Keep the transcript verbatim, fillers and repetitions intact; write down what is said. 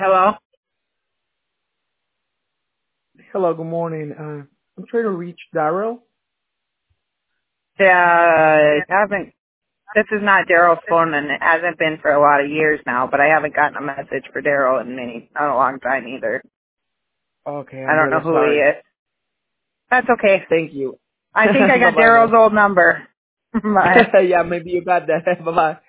Hello? Hello, good morning. Uh, I'm trying to reach Daryl. Yeah, I haven't, this is not Daryl's phone and it hasn't been for a lot of years now, but I haven't gotten a message for Daryl in many, not a long time either. Okay, I I'm don't know really who he sorry. is. That's okay. Thank you. I think I got Bye-bye Daryl's now. old number. Bye. Yeah, maybe you got that. Bye-bye.